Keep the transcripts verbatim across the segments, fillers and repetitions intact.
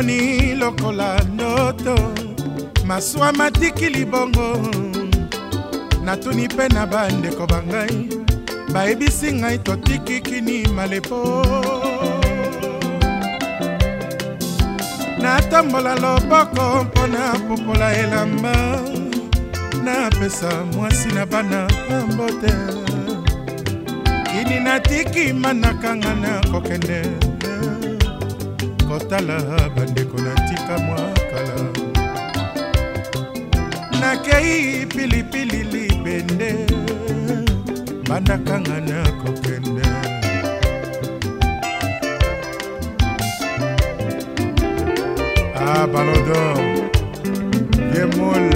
namoni lokola ndoto maswa matiki libongo natuni pe na bandeko bangai bayebisi ngai totikikini malepo natambola loboko mpona popola elamba napesa mwasi na bana mbote kini natiki manakanga na kokende kotala bandeko natika mwakala nakei pilipili libende bandakanga na kokende ah balodo yemol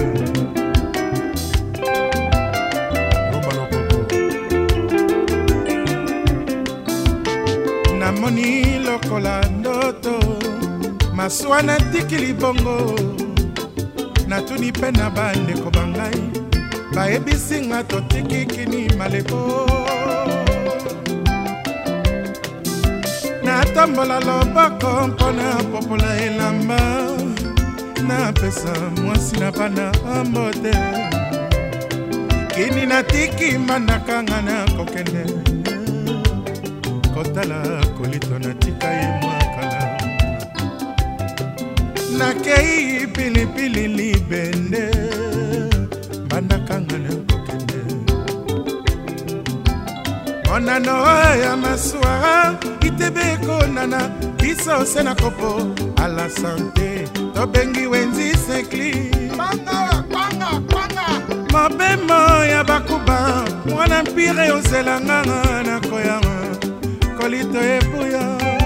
namoni lokola ndoto maswa natiki libongo natuni pe na bandeko bangai bayebisi nga totikikini malepo natambola loboko mpona popola elamba napesa mwasi na bana mbote kini natiki manakanga na kokende kotala kolito natika ye mwakala nakei pilipili libende bandakanga na kokende onano ya maswa itebeko nana biso sena kopo a la santé tobengi wenzi sekli panga panga panga mabemo ya bakuba mwana mpire ozelanga na koyanga kolito epuya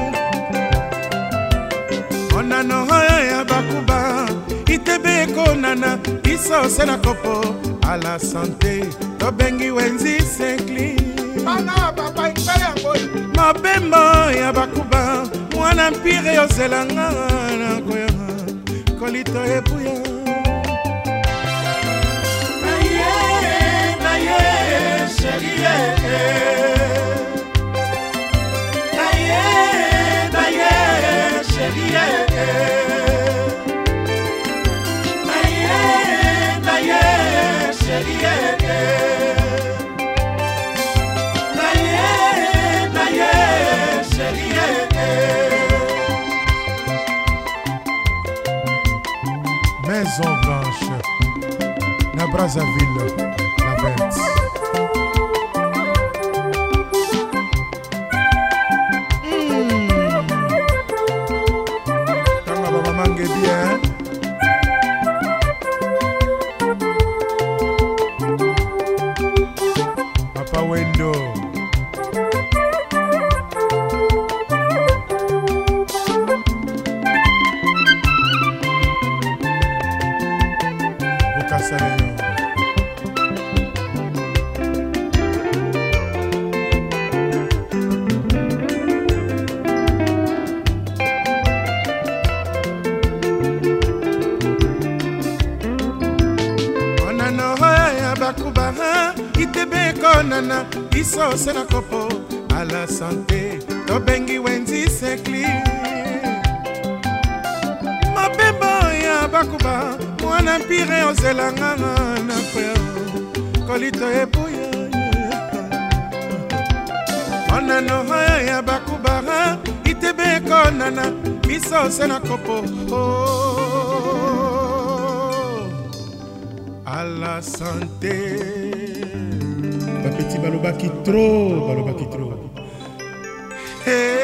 onano ya bakuba itebeko nana biso sena kopo a la santé tobengi wenzi sekli bana papa ikaya boy mabembo ya bakuba mwana mpire ozelanga na koya kolito epuya na ye na ye sherie na ye na ye sherie na ye na ye sherie Maison Blanche, na Brazzaville, la vingt. Tanga baba mange bien. Papa Wendo. Nana iso sena kopo a la santé tobengi wenzi sekli mabembo ya bakuba mwana mpire ozelanga na koya kolito epuya onano ya bakuba itebeko nana iso sena kopo a la santé petit baloba qui trop, baloba qui trop. Hey,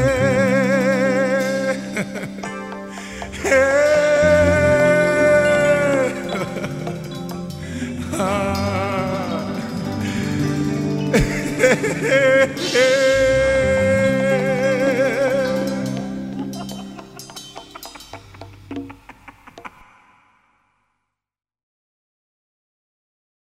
hey, ah, hey, hey, hey.